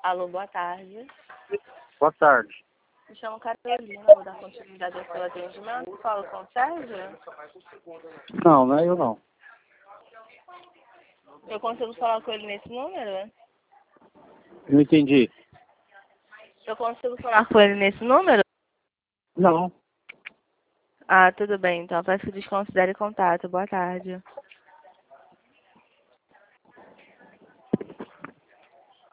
Alô, boa tarde. Boa tarde. Me chamo Carolina, vou dar continuidade ao seu atendimento. Falo com o Sérgio? Não é eu não. Eu consigo falar com ele nesse número? Não entendi. Eu consigo falar com ele nesse número? Não. Ah, tudo bem, então peço que desconsidere contato. Boa tarde.